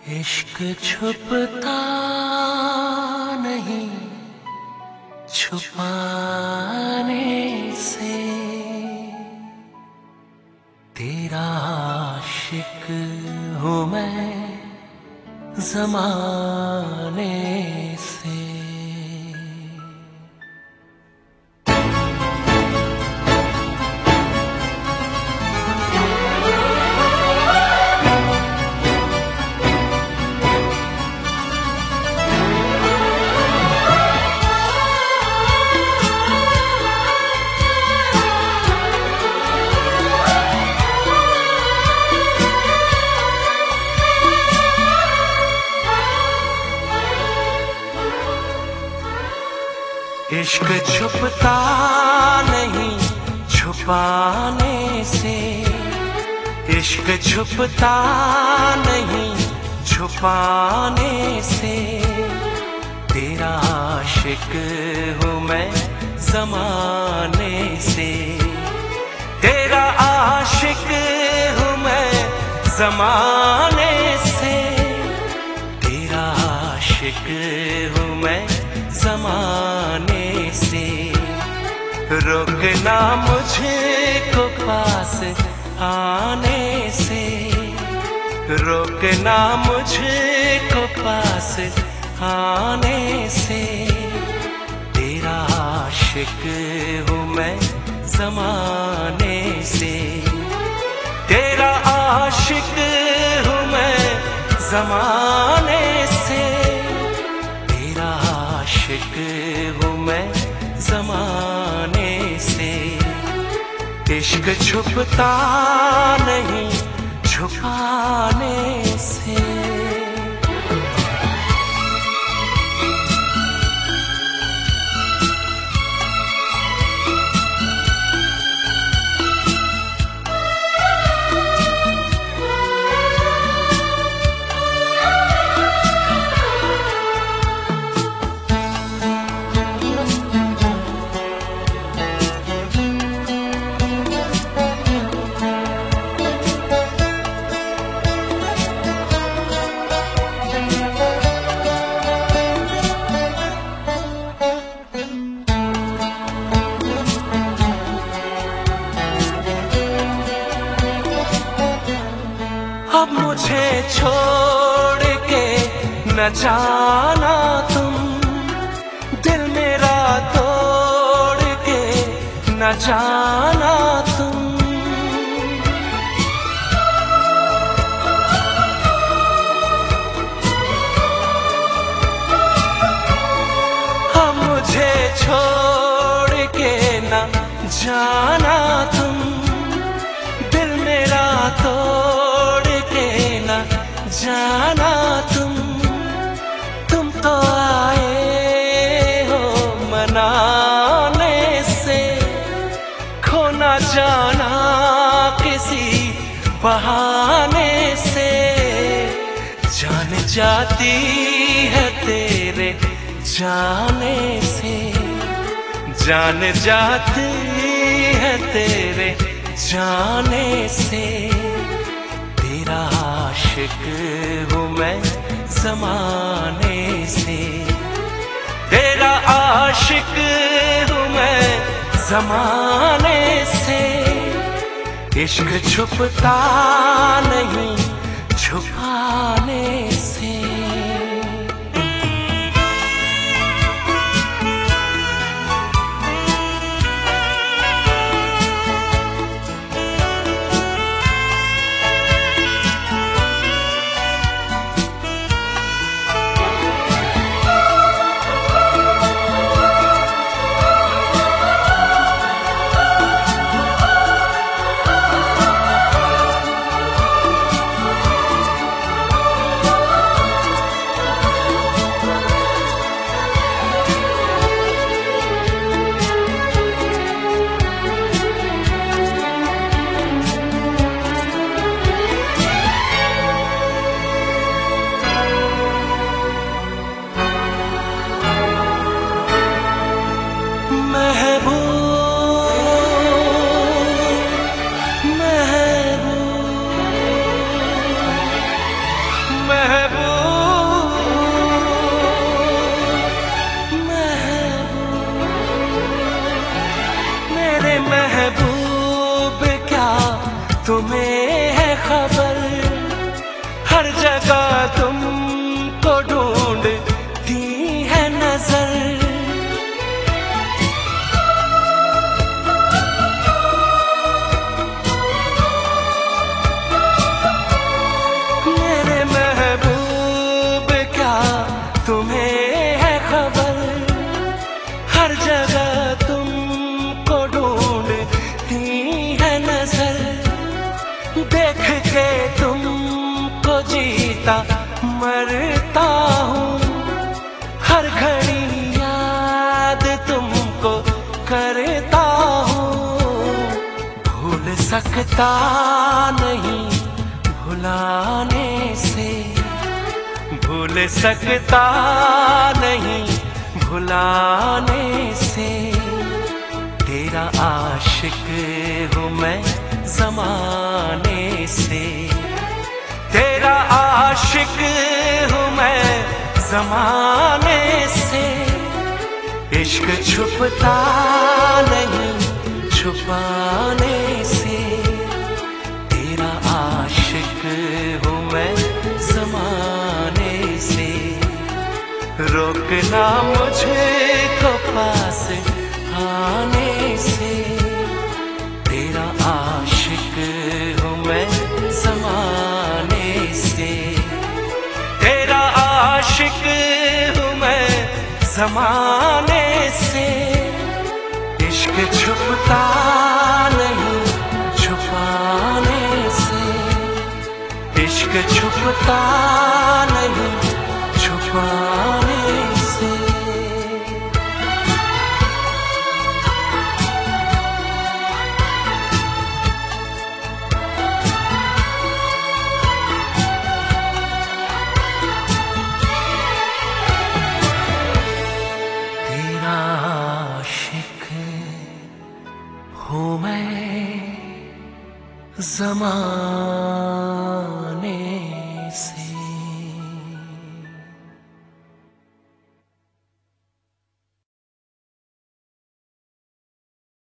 इश्क छुपता नहीं छुपाने से, तेरा आशिक हूँ मैं ज़माने से। इश्क छुपता नहीं छुपाने से, इश्क छुपता नहीं छुपाने से, तेरा आशिक हूँ मैं ज़माने से, तेरा आशिक हूँ मैं ज़माने से, तेरा आशिक हूँ मैं ज़माने से। रोकना मुझको पास आने से, रोकना मुझको पास आने से, तेरा आशिक हूँ मैं ज़माने से, तेरा आशिक हूँ मैं ज़माने से, तेरा आशिक हूँ मैं ज़माने से। इश्क छुपता नहीं छुपाने से। अब मुझे छोड़ के न जाना तुम, दिल मेरा तोड़ के न जाना तुम। अब मुझे छोड़ के न जाना तुम, दिल मेरा तोड़ जाना तुम तो आए हो मनाने से, खो ना जाना किसी बहाने से, जान जाती है तेरे जाने से, जान जाती है तेरे जाने से, तेरा आशिक हूँ मैं ज़माने से, तेरा आशिक हूँ मैं ज़माने से। इश्क छुपता नहीं छुपाने से। है खबर, हर जगह तुमको ढूंढती है नजर। मेरे महबूब क्या तुम्हें है खबर, हर जगह तुमको ढूंढती है नजर। देख के तुमको जीता मरता हूँ, हर घड़ी याद तुमको करता हूँ। भूल सकता नहीं भुलाने से, भूल सकता नहीं भुलाने से। तेरा आशिक हूँ मैं ज़माने से, तेरा आशिक हूँ मैं ज़माने से। इश्क छुपता नहीं छुपाने से, तेरा आशिक हूँ मैं ज़माने से। रोकना मुझको पास आने से, तेरा आशिक हूँ मैं ज़माने से। तेरा आशिक हूँ मैं ज़माने से। इश्क छुपता नहीं छुपाने से, इश्क छुपता नहीं छुपाने से। तेरा आशिक हूँ मैं ज़माने